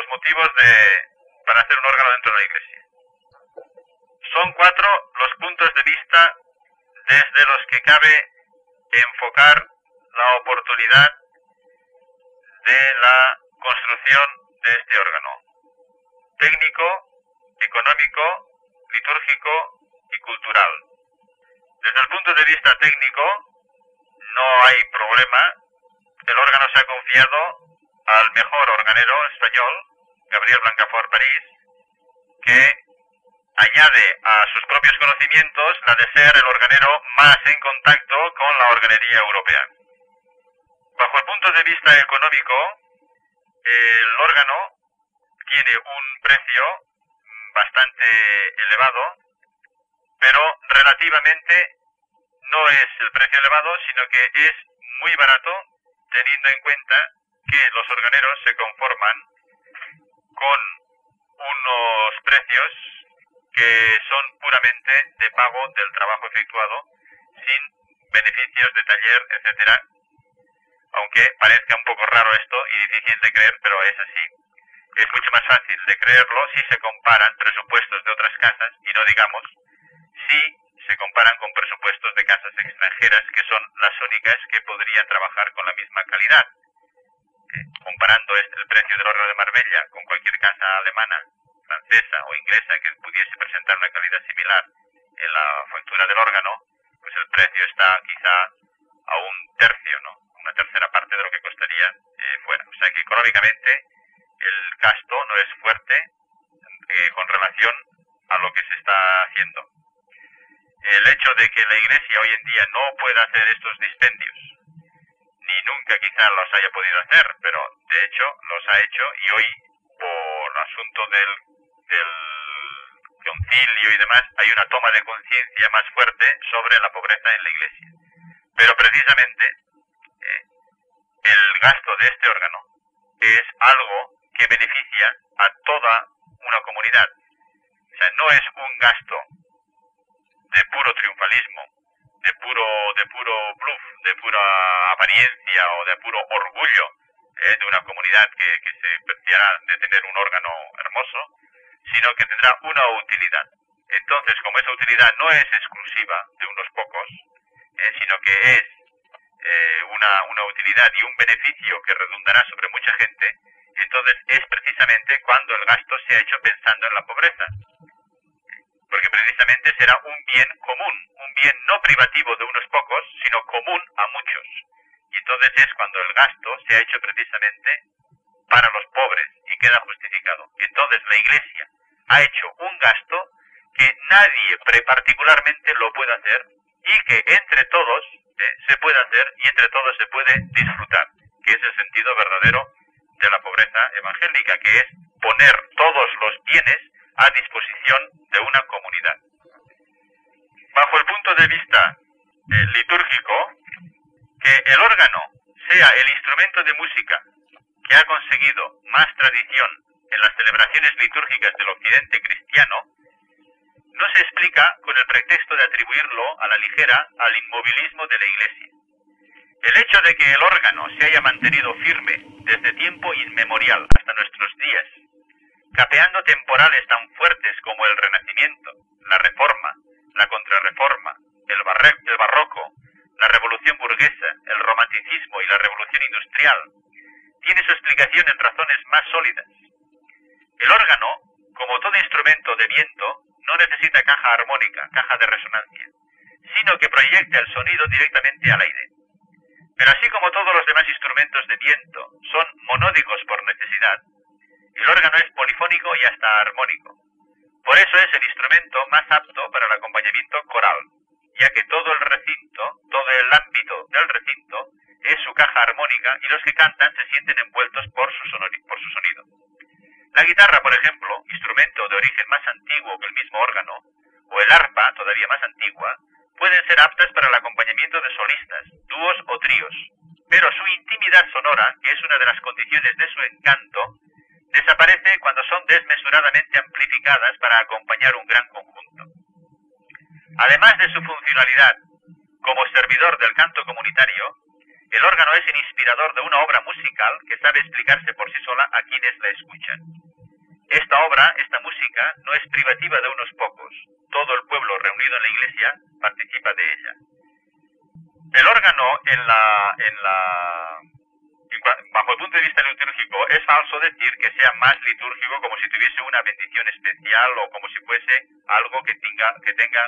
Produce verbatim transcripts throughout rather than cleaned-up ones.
motivos de para hacer un órgano dentro de la iglesia. Son cuatro los puntos de vista desde los que cabe enfocar la oportunidad de la construcción de este órgano: técnico, económico, litúrgico y cultural. Desde el punto de vista técnico, no hay problema. El órgano se ha confiado al mejor organero español, Gabriel Blancafort París, que añade a sus propios conocimientos la de ser el organero más en contacto con la organería europea. Bajo el punto de vista económico, el órgano tiene un precio bastante elevado, pero relativamente no es el precio elevado, sino que es muy barato, teniendo en cuenta que los organeros se conforman con unos precios que son puramente de pago del trabajo efectuado, sin beneficios de taller, etcétera. Aunque parezca un poco raro esto y difícil de creer, pero es así. Es mucho más fácil de creerlo si se comparan presupuestos de otras casas, y no digamos si se comparan con presupuestos de casas extranjeras, que son las únicas que podrían trabajar con la misma calidad. Eh, comparando este, el precio del órgano de Marbella con cualquier casa alemana, francesa o inglesa que pudiese presentar una calidad similar en la factura del órgano, pues el precio está quizá a un tercio, ¿no? Una tercera parte de lo que costaría eh, fuera. O sea que económicamente el gasto no es fuerte eh, con relación a lo que se está haciendo. El hecho de que la Iglesia hoy en día no pueda hacer estos dispendios, ni nunca quizá los haya podido hacer, pero de hecho los ha hecho, y hoy por asunto del, del concilio y demás hay una toma de conciencia más fuerte sobre la pobreza en la Iglesia. Pero precisamente eh, el gasto de este órgano es algo que beneficia a toda una comunidad. O sea, no es un gasto de puro triunfalismo, de puro de puro bluff, de pura apariencia o de puro orgullo eh, de una comunidad que, que se preciará de tener un órgano hermoso, sino que tendrá una utilidad. Entonces, como esa utilidad no es exclusiva de unos pocos, eh, sino que es eh, una, una utilidad y un beneficio que redundará sobre mucha gente, entonces es precisamente cuando el gasto se ha hecho pensando en la pobreza. Porque precisamente será un bien común, un bien no privativo de unos pocos, sino común a muchos. Y entonces es cuando el gasto se ha hecho precisamente para los pobres y queda justificado. Entonces la Iglesia ha hecho un gasto que nadie particularmente lo puede hacer y que entre todos eh, se puede hacer y entre todos se puede disfrutar, que es el sentido verdadero de la pobreza evangélica, que es poner todos los bienes a disposición de una comunidad. Bajo el punto de vista eh, litúrgico, que el órgano sea el instrumento de música que ha conseguido más tradición en las celebraciones litúrgicas del occidente cristiano, no se explica con el pretexto de atribuirlo a la ligera al inmovilismo de la Iglesia. El hecho de que el órgano se haya mantenido firme desde tiempo inmemorial hasta nuestros días, capeando temporales tan fuertes como el Renacimiento, la Reforma, la Contrarreforma, el, barre, el Barroco, la Revolución Burguesa, el Romanticismo y la Revolución Industrial, tiene su explicación en razones más sólidas. El órgano, como todo instrumento de viento, no necesita caja armónica, caja de resonancia, sino que proyecta el sonido directamente al aire. Pero así como todos los demás instrumentos de viento son monódicos por necesidad, el órgano es polifónico y hasta armónico. Por eso es el instrumento más apto para el acompañamiento coral, ya que todo el recinto, todo el ámbito del recinto, es su caja armónica y los que cantan se sienten envueltos por su, sonori- por su sonido. La guitarra, por ejemplo, instrumento de origen más antiguo que el mismo órgano, o el arpa, todavía más antigua, pueden ser aptas para el acompañamiento de solistas, dúos o tríos, pero su intimidad sonora, que es una de las condiciones de su encanto, desaparece cuando son desmesuradamente amplificadas para acompañar un gran conjunto. Además de su funcionalidad como servidor del canto comunitario, el órgano es el inspirador de una obra musical que sabe explicarse por sí sola a quienes la escuchan. esta obra, esta música, no es privativa de unos pocos. Todo el pueblo reunido en la iglesia participa de ella. El órgano, en la, en la, bajo el punto de vista litúrgico, es falso decir que sea más litúrgico como si tuviese una bendición especial o como si fuese algo que tenga, que tenga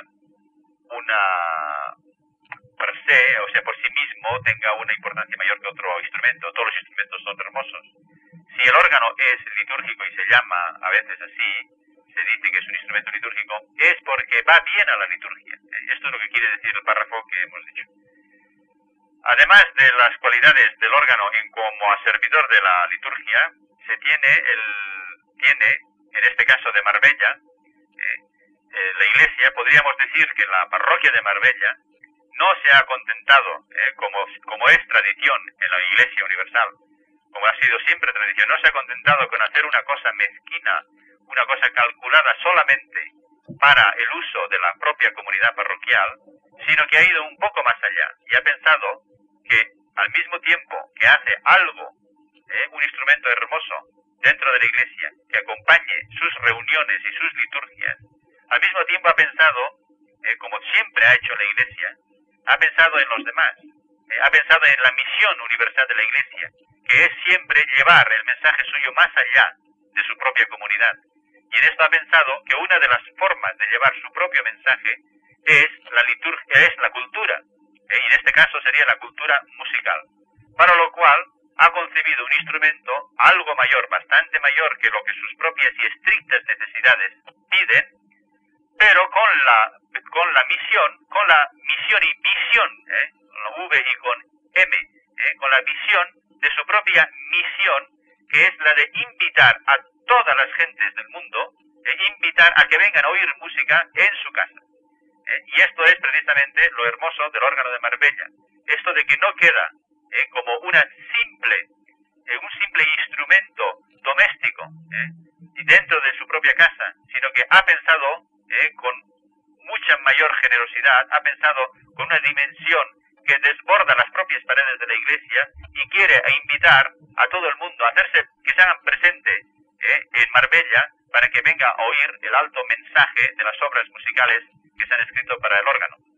una, per se, o sea, por sí mismo, tenga una importancia mayor que otro instrumento. Todos los instrumentos son hermosos. Si el órgano es litúrgico y se llama a veces así, se dice que es un instrumento litúrgico, es porque va bien a la liturgia. Esto es lo que quiere decir el párrafo que hemos dicho. Además de las cualidades del órgano en como a servidor de la liturgia, se tiene, el, tiene en este caso de Marbella, eh, eh, la iglesia, podríamos decir que la parroquia de Marbella no se ha contentado, eh, como, como es tradición en la iglesia universal, como ha sido siempre tradición, no se ha contentado con hacer una cosa mezquina, una cosa calculada solamente para el uso de la propia comunidad parroquial, sino que ha ido un poco más allá y ha pensado que al mismo tiempo que hace algo, eh, un instrumento hermoso dentro de la iglesia, que acompañe sus reuniones y sus liturgias, al mismo tiempo ha pensado, eh, como siempre ha hecho la iglesia, ha pensado en los demás, eh, ha pensado en la misión universal de la iglesia, que es siempre llevar el mensaje suyo más allá de su propia comunidad. Y en esto ha pensado que una de las formas de llevar su propio mensaje es la liturgia, es la cultura, ¿eh? Y en este caso sería la cultura musical, para lo cual ha concebido un instrumento algo mayor, bastante mayor que lo que sus propias y estrictas necesidades piden, pero con la, con la misión, con la misión y visión, ¿eh? Con la V y con M, ¿eh? Con la visión de su propia misión, que es la de invitar a todas las gentes del mundo, e invitar a que vengan a oír música en su casa. ¿Eh? Y esto es precisamente lo hermoso del órgano de Marbella. Esto de que no queda eh, como una simple, eh, un simple instrumento doméstico ¿eh? y dentro de su propia casa, sino que ha pensado eh, con mucha mayor generosidad, ha pensado con una dimensión que desborda las propias paredes de la iglesia y quiere invitar a todo el mundo a hacerse, que se hagan presente eh, en Marbella para que venga a oír el alto mensaje de las obras musicales que se han escrito para el órgano.